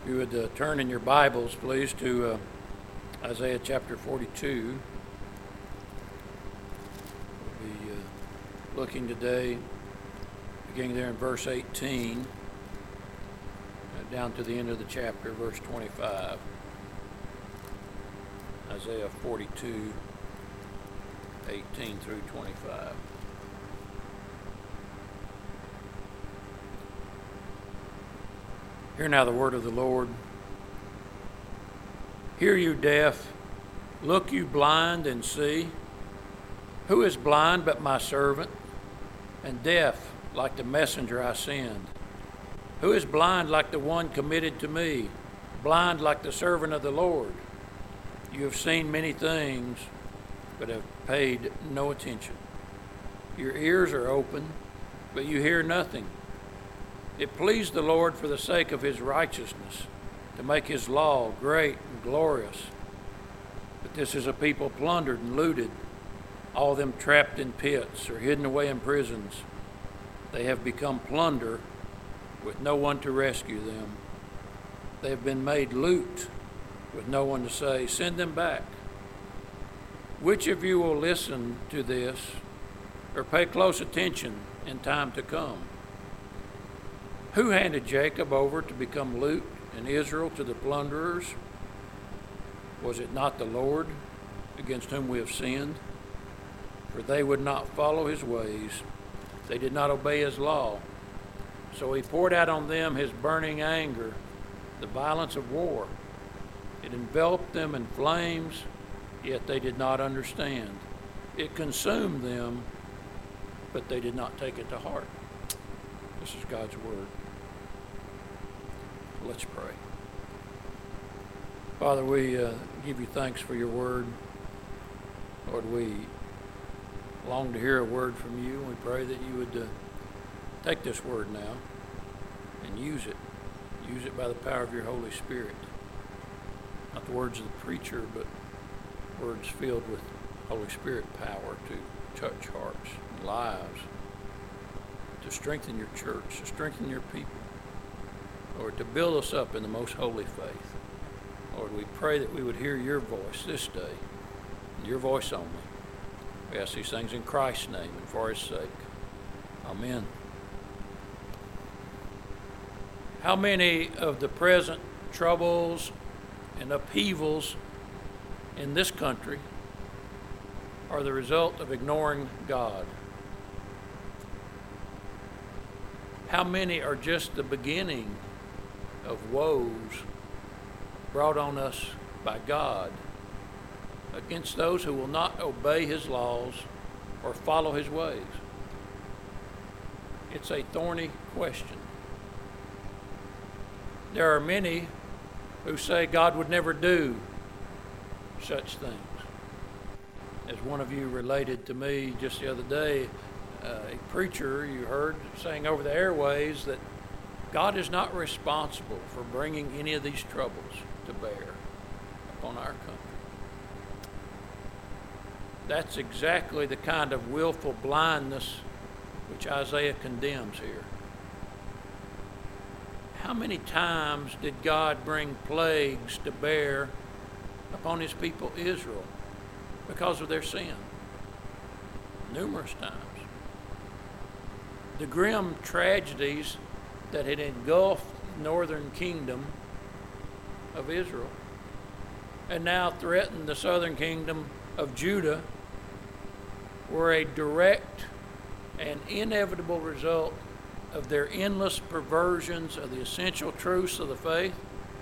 If you would turn in your Bibles, please, to Isaiah chapter 42. We'll be looking today, beginning there in verse 18, down to the end of the chapter, verse 25. Isaiah 42, 18 through 25. Hear now the word of the Lord. Hear you deaf, look you blind and see. Who is blind but my servant, and deaf like the messenger I send? Who is blind like the one committed to me, blind like the servant of the Lord? You have seen many things, but have paid no attention. Your ears are open, but you hear nothing. It pleased the Lord for the sake of his righteousness to make his law great and glorious. But this is a people plundered and looted, all of them trapped in pits or hidden away in prisons. They have become plunder with no one to rescue them. They have been made loot with no one to say, send them back. Which of you will listen to this or pay close attention in time to come? Who handed Jacob over to become loot and Israel to the plunderers? Was it not the Lord against whom we have sinned? For they would not follow his ways. They did not obey his law. So he poured out on them his burning anger, the violence of war. It enveloped them in flames, yet they did not understand. It consumed them, but they did not take it to heart. This is God's word. Let's pray. Father, we give you thanks for your word. Lord, we long to hear a word from you. We pray that you would take this word now and use it. Use it by the power of your Holy Spirit. Not the words of the preacher, but words filled with Holy Spirit power to touch hearts and lives, to strengthen your church, to strengthen your people. Lord, to build us up in the most holy faith. Lord, we pray that we would hear your voice this day, and your voice only. We ask these things in Christ's name and for his sake. Amen. How many of the present troubles and upheavals in this country are the result of ignoring God? How many are just the beginning of woes brought on us by God against those who will not obey his laws or follow his ways? It's a thorny question. There are many who say God would never do such things. As one of you related to me just the other day, a preacher you heard saying over the airways that God is not responsible for bringing any of these troubles to bear upon our country. That's exactly the kind of willful blindness which Isaiah condemns here. How many times did God bring plagues to bear upon his people Israel because of their sin? Numerous times. The grim tragedies that had engulfed the northern kingdom of Israel and now threatened the southern kingdom of Judah were a direct and inevitable result of their endless perversions of the essential truths of the faith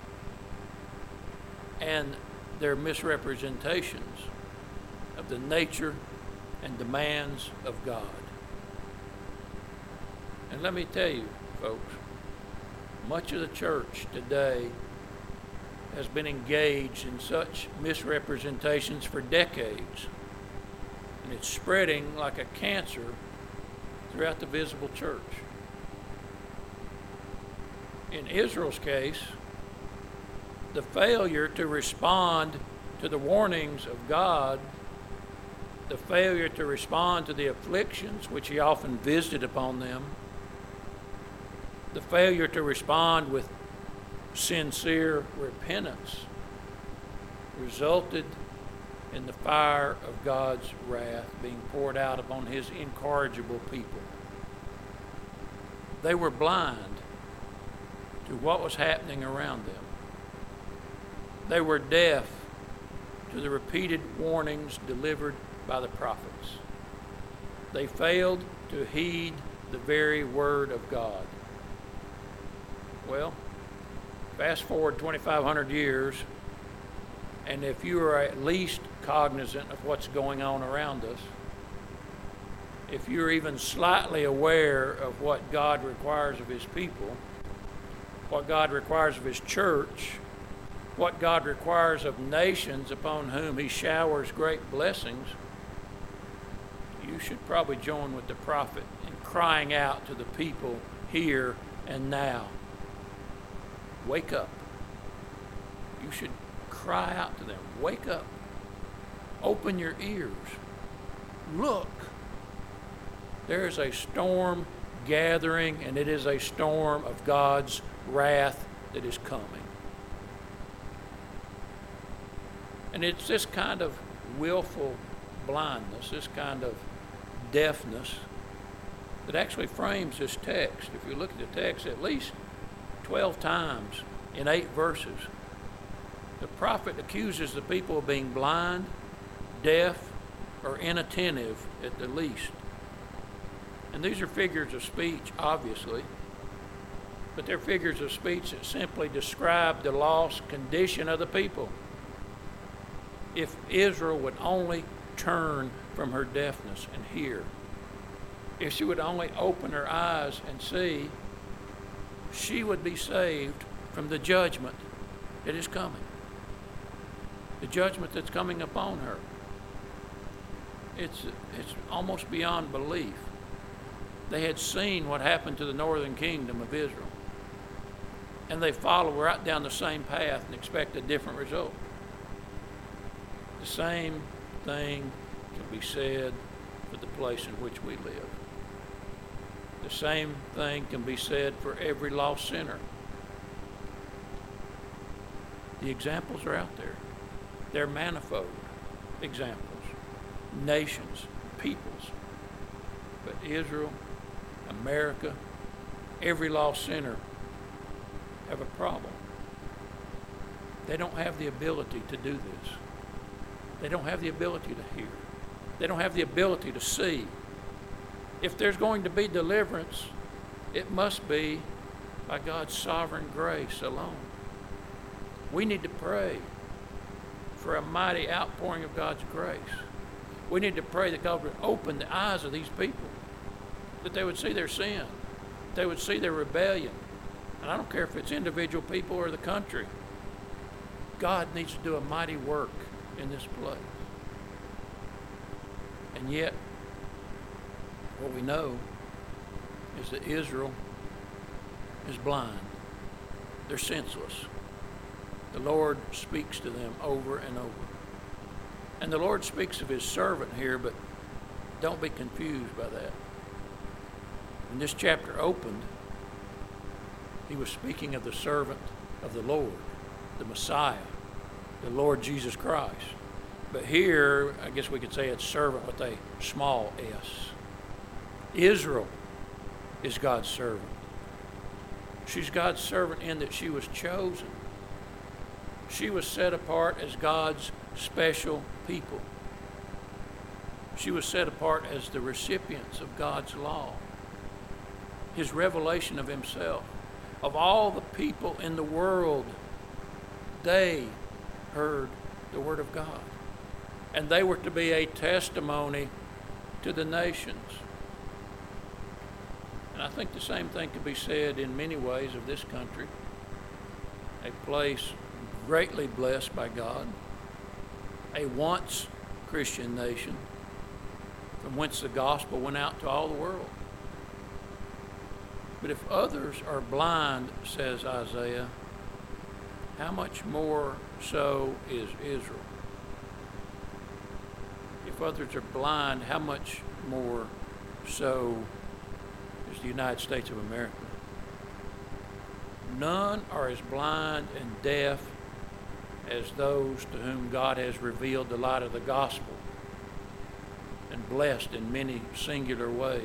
and their misrepresentations of the nature and demands of God. And let me tell you, folks, much of the church today has been engaged in such misrepresentations for decades, and it's spreading like a cancer throughout the visible church. In Israel's case, the failure to respond to the warnings of God, the failure to respond to the afflictions which he often visited upon them, the failure to respond with sincere repentance resulted in the fire of God's wrath being poured out upon his incorrigible people. They were blind to what was happening around them. They were deaf to the repeated warnings delivered by the prophets. They failed to heed the very word of God. Well, fast forward 2,500 years, and if you are at least cognizant of what's going on around us, if you're even slightly aware of what God requires of his people, what God requires of his church, what God requires of nations upon whom he showers great blessings, you should probably join with the prophet in crying out to the people here and now. Wake up. You should cry out to them. Wake up. Open your ears. Look. There is a storm gathering, and it is a storm of God's wrath that is coming. And it's this kind of willful blindness, this kind of deafness, that actually frames this text. If you look at the text, at least 12 times in 8 verses, the prophet accuses the people of being blind, deaf, or inattentive at the least. And these are figures of speech, obviously, but they're figures of speech that simply describe the lost condition of the people. If Israel would only turn from her deafness and hear, if she would only open her eyes and see, she would be saved from the judgment that is coming. The judgment that's coming upon her. It's almost beyond belief. They had seen what happened to the northern kingdom of Israel, and they follow right down the same path and expect a different result. The same thing can be said for the place in which we live. The same thing can be said for every lost sinner. The examples are out there. They're manifold examples. Nations, peoples. But Israel, America, every lost sinner have a problem. They don't have the ability to do this. They don't have the ability to hear. They don't have the ability to see. If there's going to be deliverance, it must be by God's sovereign grace alone. We need to pray for a mighty outpouring of God's grace. We need to pray that God would open the eyes of these people, that they would see their sin, that they would see their rebellion. And I don't care if it's individual people or the country. God needs to do a mighty work in this place. And yet, what we know is that Israel is blind. They're senseless. The Lord speaks to them over and over. And the Lord speaks of his servant here, but don't be confused by that. When this chapter opened, he was speaking of the servant of the Lord, the Messiah, the Lord Jesus Christ. But here, I guess we could say it's servant with a small s. Israel is God's servant. She's God's servant in that she was chosen. She was set apart as God's special people. She was set apart as the recipients of God's law, his revelation of himself. Of all the people in the world, they heard the word of God. And they were to be a testimony to the nations. And I think the same thing can be said in many ways of this country, a place greatly blessed by God, a once Christian nation from whence the gospel went out to all the world. But if others are blind, says Isaiah, how much more so is Israel? If others are blind, how much more so is the United States of America? None are as blind and deaf as those to whom God has revealed the light of the gospel and blessed in many singular ways,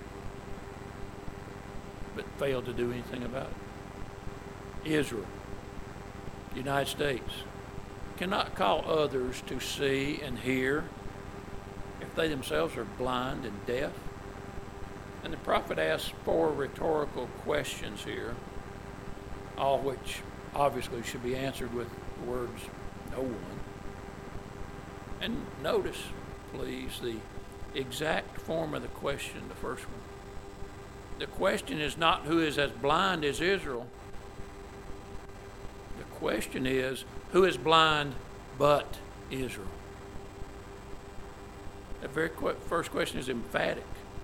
but failed to do anything about it. Israel, the United States, cannot call others to see and hear if they themselves are blind and deaf. And the prophet asks 4 rhetorical questions here, all which obviously should be answered with the words, no one. And notice, please, the exact form of the question, the first one. The question is not who is as blind as Israel. The question is, who is blind but Israel? The very first question is emphatic.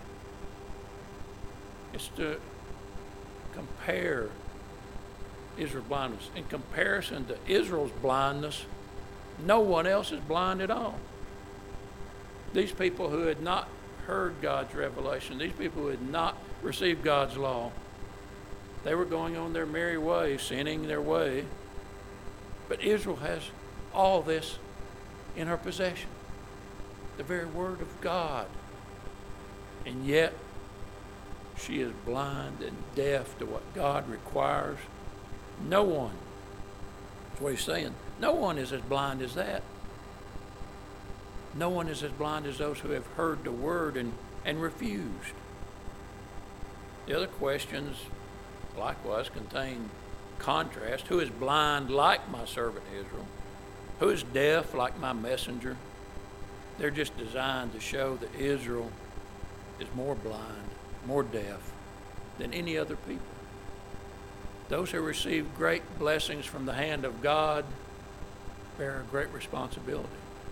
It's to compare Israel's blindness. In comparison to Israel's blindness, no one else is blind at all. These people who had not heard God's revelation, these people who had not received God's law, they were going on their merry way, sinning their way. But Israel has all this in her possession, the very word of God. And yet, she is blind and deaf to what God requires. No one, that's what he's saying, no one is as blind as that. No one is as blind as those who have heard the word and refused. The other questions likewise contain contrast. Who is blind like my servant Israel? Who is deaf like my messenger? They're just designed to show that Israel is more blind, more deaf than any other people. Those who receive great blessings from the hand of God bear a great responsibility.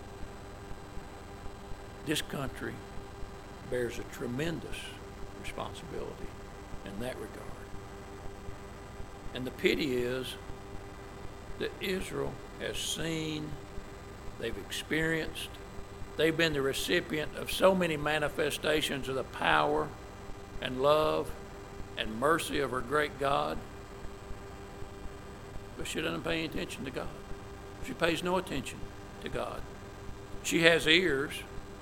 This country bears a tremendous responsibility in that regard. And the pity is that Israel has seen, they've experienced, they've been the recipient of so many manifestations of the power and love and mercy of her great God, but she doesn't pay any attention to God. She pays no attention to God. She has ears.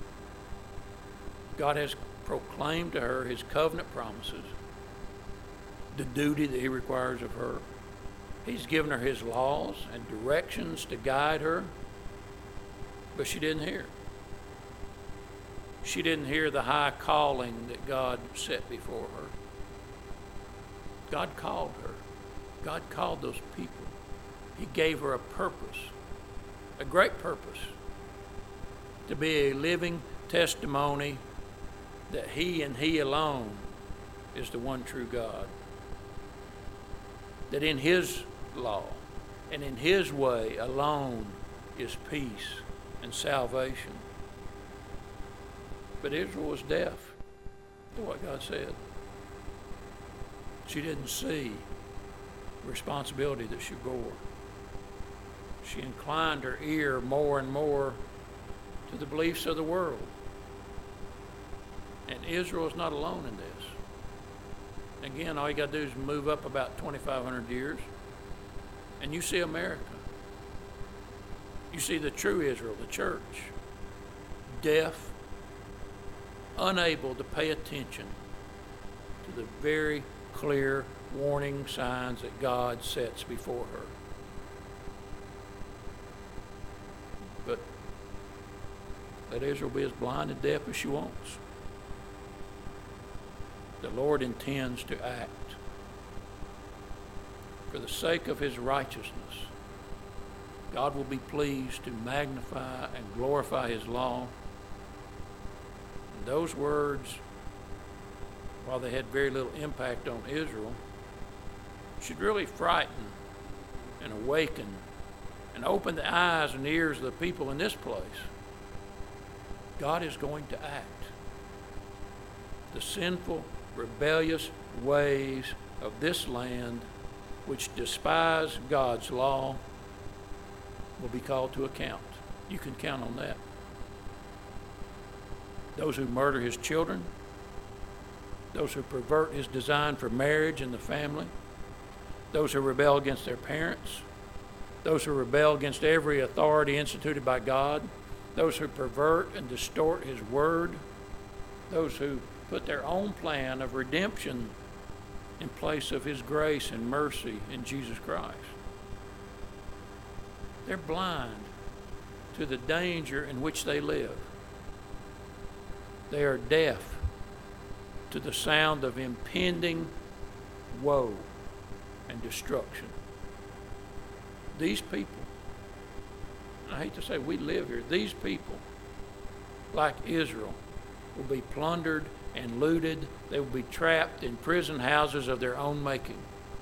God has proclaimed to her his covenant promises, the duty that he requires of her. He's given her his laws and directions to guide her, but she didn't hear. She didn't hear the high calling that God set before her. God called her. God called those people. He gave her a purpose, a great purpose, to be a living testimony that he and he alone is the one true God. That in his law and in his way alone is peace and salvation. But Israel was deaf to what God said. She didn't see the responsibility that she bore. She inclined her ear more and more to the beliefs of the world. And Israel is not alone in this. Again, all you got to do is move up about 2,500 years, and you see America. You see the true Israel, the church, deaf, unable to pay attention to the very clear warning signs that God sets before her. But let Israel be as blind and deaf as she wants. The Lord intends to act for the sake of his righteousness. God will be pleased to magnify and glorify his law. And those words, while they had very little impact on Israel, should really frighten and awaken and open the eyes and ears of the people in this place. God is going to act. The sinful, rebellious ways of this land, which despise God's law, will be called to account. You can count on that. Those who murder his children, those who pervert his design for marriage and the family, those who rebel against their parents, those who rebel against every authority instituted by God, those who pervert and distort His Word, those who put their own plan of redemption in place of His grace and mercy in Jesus Christ. They're blind to the danger in which they live. They are deaf to the sound of impending woe and destruction. These people, I hate to say we live here, these people, like Israel, will be plundered and looted. They will be trapped in prison houses of their own making.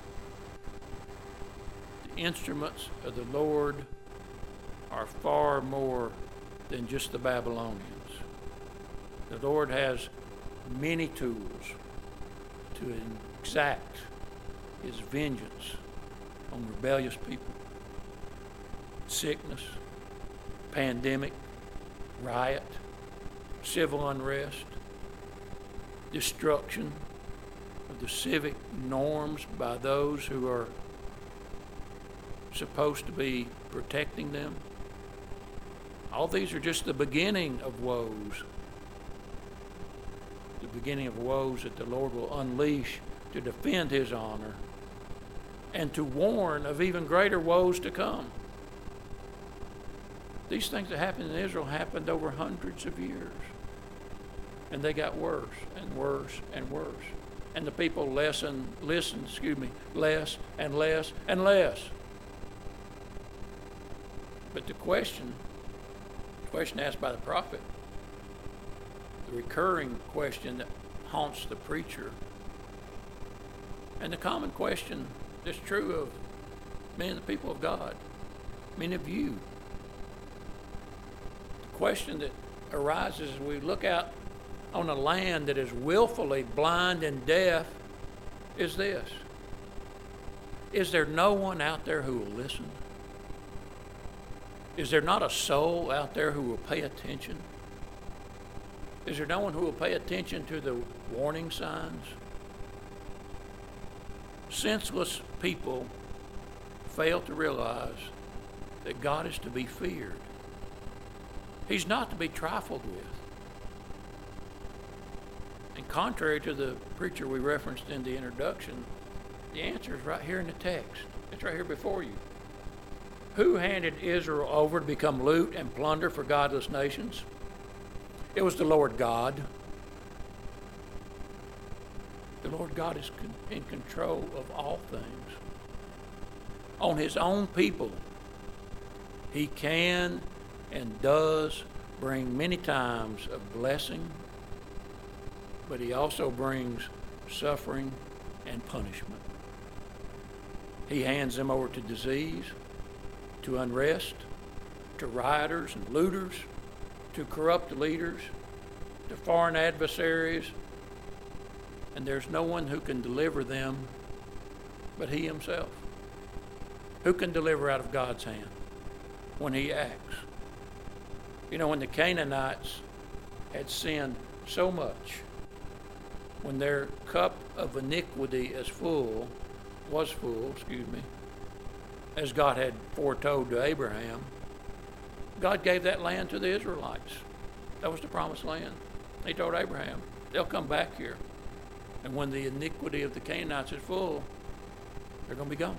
The instruments of the Lord are far more than just the Babylonians. The Lord has many tools to exact His vengeance on rebellious people. Sickness, pandemic, riot, civil unrest, destruction of the civic norms by those who are supposed to be protecting them. All these are just the beginning of woes. The beginning of woes that the Lord will unleash to defend His honor and to warn of even greater woes to come. These things that happened in Israel happened over hundreds of years. And they got worse and worse and worse. And the people listened, less and less and less. But the question asked by the prophet, the recurring question that haunts the preacher, and the common question that's true of many of the people of God, many of you. The question that arises as we look out on a land that is willfully blind and deaf is this: is there no one out there who will listen? Is there not a soul out there who will pay attention? Is there no one who will pay attention to the warning signs? Senseless people fail to realize that God is to be feared. He's not to be trifled with. And contrary to the preacher we referenced in the introduction, the answer is right here in the text. It's right here before you. Who handed Israel over to become loot and plunder for godless nations? It was the Lord God. The Lord God is in control of all things. On His own people, He can and does bring many times of blessing, but He also brings suffering and punishment. He hands them over to disease, to unrest, to rioters and looters, to corrupt leaders, to foreign adversaries, and there's no one who can deliver them but He Himself. Who can deliver out of God's hand when He acts? You know, when the Canaanites had sinned so much, when their cup of iniquity was full, as God had foretold to Abraham, God gave that land to the Israelites. That was the promised land. He told Abraham, they'll come back here. And when the iniquity of the Canaanites is full, they're going to be gone.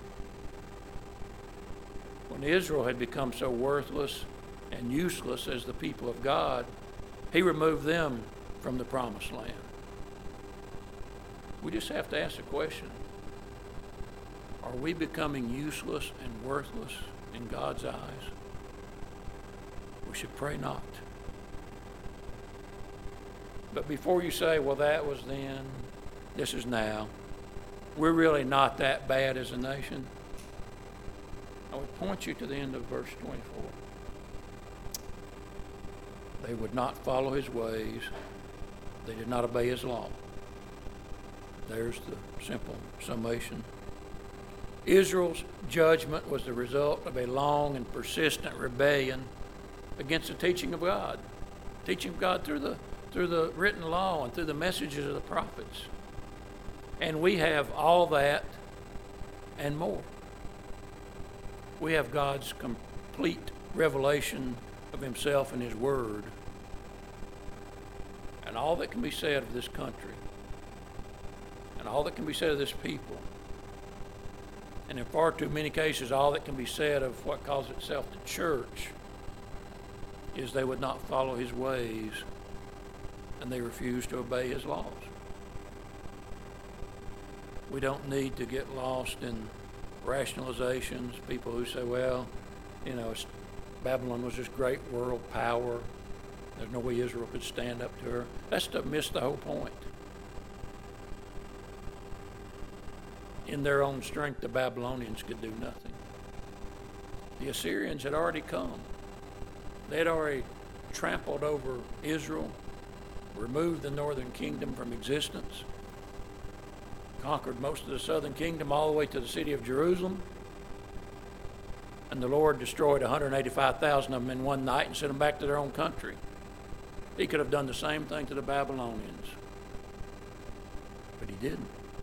When Israel had become so worthless and useless as the people of God, He removed them from the promised land. We just have to ask the question, are we becoming useless and worthless in God's eyes? We should pray not. But before you say, well, that was then, this is now, we're really not that bad as a nation, I would point you to the end of verse 24. They would not follow His ways. They did not obey His law. There's the simple summation. Israel's judgment was the result of a long and persistent rebellion against the teaching of God. Teaching of God through the written law and through the messages of the prophets. And we have all that and more. We have God's complete revelation of himself and his word. And all that can be said of this country, and all that can be said of this people, and in far too many cases, all that can be said of what calls itself the church, is they would not follow his ways, and they refuse to obey his laws. We don't need to get lost in rationalizations, people who say, well, Babylon was this great world power. There's no way Israel could stand up to her. That's to miss the whole point. In their own strength, the Babylonians could do nothing. The Assyrians had already come. They had already trampled over Israel, removed the northern kingdom from existence, conquered most of the southern kingdom all the way to the city of Jerusalem. And the Lord destroyed 185,000 of them in one night and sent them back to their own country. He could have done the same thing to the Babylonians, but he didn't.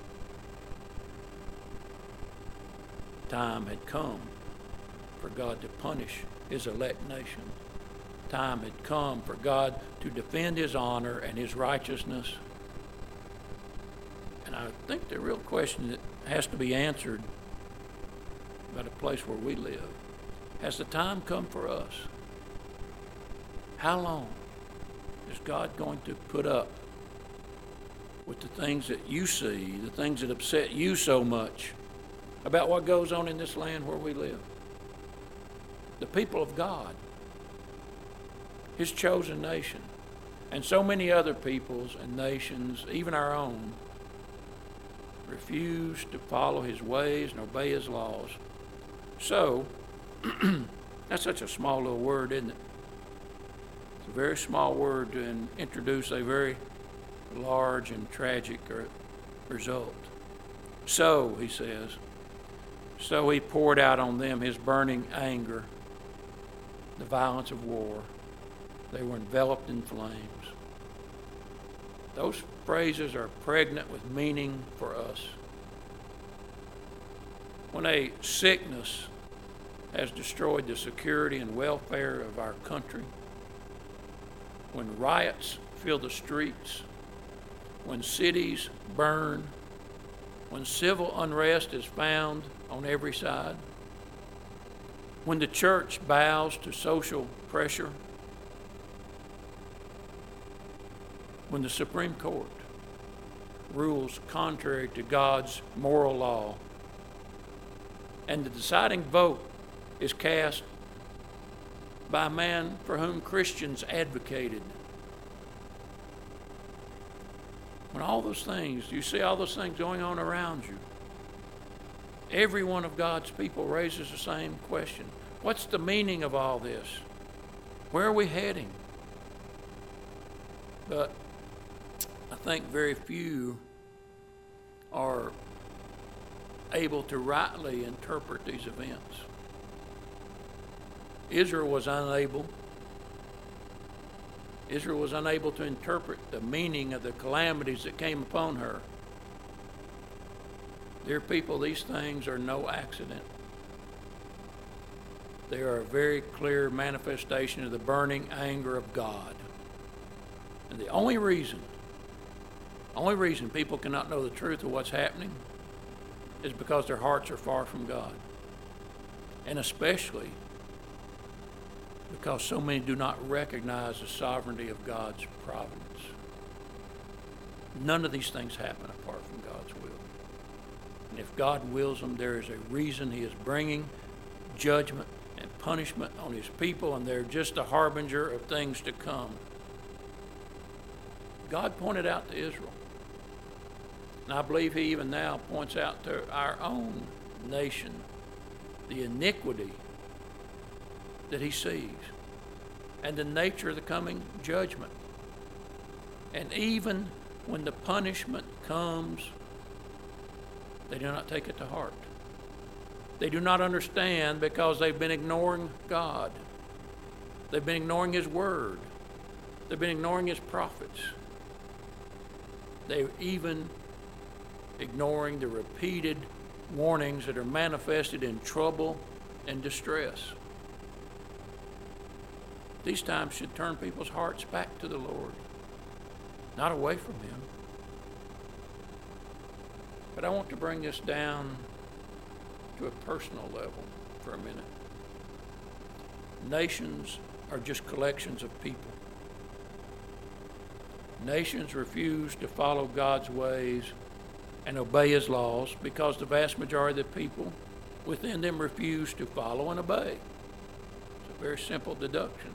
Time had come for God to punish his elect nation. Time had come for God to defend his honor and his righteousness. And I think the real question that has to be answered about a place where we live, has the time come for us? How long is God going to put up with the things that you see, the things that upset you so much about what goes on in this land where we live? The people of God, his chosen nation, and so many other peoples and nations, even our own, refuse to follow his ways and obey his laws. So, that's such a small little word, isn't it? It's a very small word to introduce a very large and tragic result. So, he says, so he poured out on them his burning anger, the violence of war. They were enveloped in flames. Those phrases are pregnant with meaning for us. When a sickness has destroyed the security and welfare of our country, when riots fill the streets, when cities burn, when civil unrest is found on every side, when the church bows to social pressure, when the Supreme Court rules contrary to God's moral law, and the deciding vote is cast by a man for whom Christians advocated. When all those things, you see all those things going on around you, every one of God's people raises the same question. What's the meaning of all this? Where are we heading? But I think very few are able to rightly interpret these events. Israel was unable to interpret the meaning of the calamities that came upon her. Dear people, these things are no accident. They are a very clear manifestation of the burning anger of God. And the only reason people cannot know the truth of what's happening is because their hearts are far from God. And especially because so many do not recognize the sovereignty of God's providence. None of these things happen apart from God's will. And if God wills them, there is a reason he is bringing judgment and punishment on his people, and they're just a harbinger of things to come. God pointed out to Israel. And I believe he even now points out to our own nation the iniquity that he sees and the nature of the coming judgment. And even when the punishment comes, they do not take it to heart. They do not understand because they've been ignoring God. They've been ignoring his word. They've been ignoring his prophets. They're even ignoring the repeated warnings that are manifested in trouble and distress. These times should turn people's hearts back to the Lord, not away from Him. But I want to bring this down to a personal level for a minute. Nations are just collections of people. Nations refuse to follow God's ways and obey His laws because the vast majority of the people within them refuse to follow and obey. It's a very simple deduction.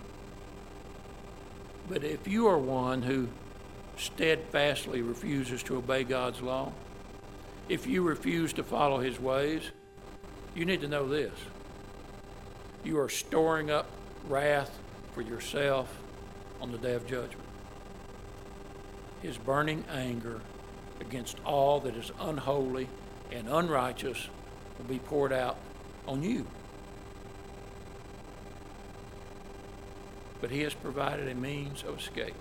But if you are one who steadfastly refuses to obey God's law, if you refuse to follow His ways, you need to know this. You are storing up wrath for yourself on the day of judgment. His burning anger against all that is unholy and unrighteous will be poured out on you. But He has provided a means of escape.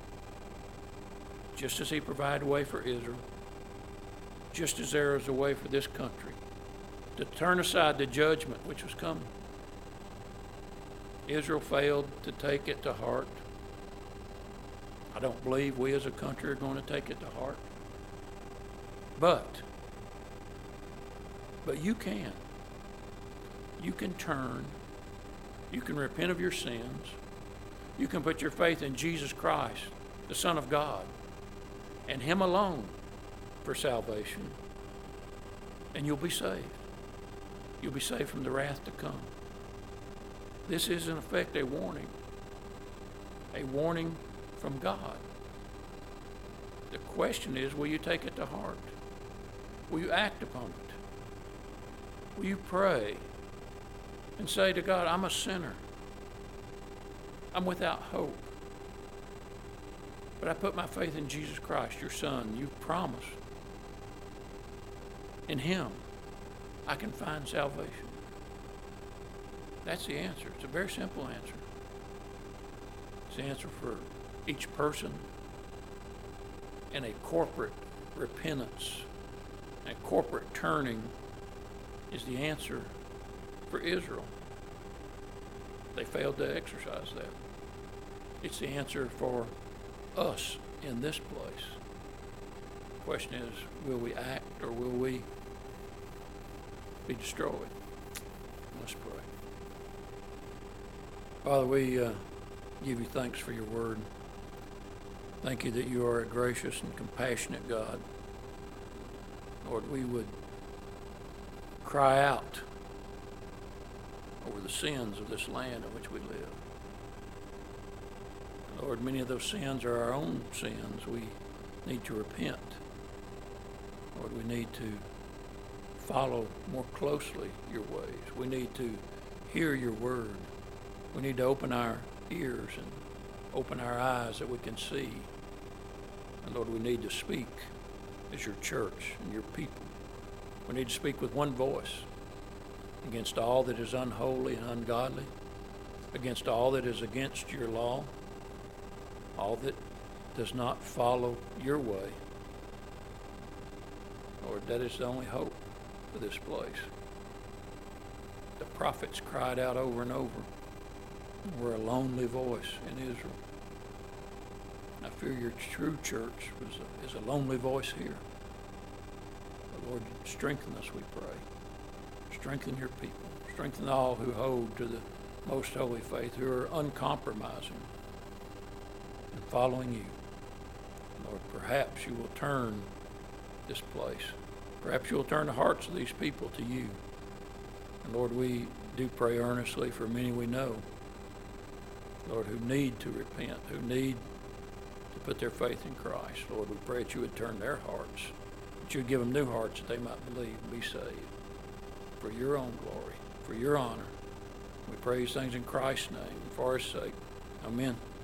Just as He provided a way for Israel, just as there is a way for this country to turn aside the judgment which was coming. Israel failed to take it to heart. I don't believe we as a country are going to take it to heart. But you can. You can turn. You can repent of your sins. You can put your faith in Jesus Christ, the Son of God, and Him alone for salvation, and you'll be saved. You'll be saved from the wrath to come. This is, in effect, a warning from God. The question is, will you take it to heart? Will you act upon it? Will you pray and say to God, I'm a sinner. I'm without hope. But I put my faith in Jesus Christ, your Son. You've promised. In Him, I can find salvation. That's the answer. It's a very simple answer. It's the answer for each person. And a corporate repentance, a corporate turning is the answer for Israel. They failed to exercise that. It's the answer for us in this place. The question is, will we act or will we be destroyed? Let's pray. Father, we give you thanks for your word. Thank you that you are a gracious and compassionate God. Lord, we would cry out over the sins of this land in which we live. Lord, many of those sins are our own sins. We need to repent. Lord, we need to follow more closely your ways. We need to hear your word. We need to open our ears and open our eyes that we can see. And Lord, we need to speak as your church and your people. We need to speak with one voice against all that is unholy and ungodly, against all that is against your law, all that does not follow your way. Lord, that is the only hope for this place. The prophets cried out over and over. We're a lonely voice in Israel. I fear your true church is a lonely voice here. But Lord, strengthen us, we pray. Strengthen your people. Strengthen all who hold to the most holy faith, who are uncompromising and following you. Lord, perhaps you will turn this place. Perhaps you will turn the hearts of these people to you. And Lord, we do pray earnestly for many we know, Lord, who need to repent, who need to put their faith in Christ. Lord, we pray that you would turn their hearts, that you would give them new hearts that they might believe and be saved. For your own glory, for your honor. We pray these things in Christ's name and for his sake. Amen.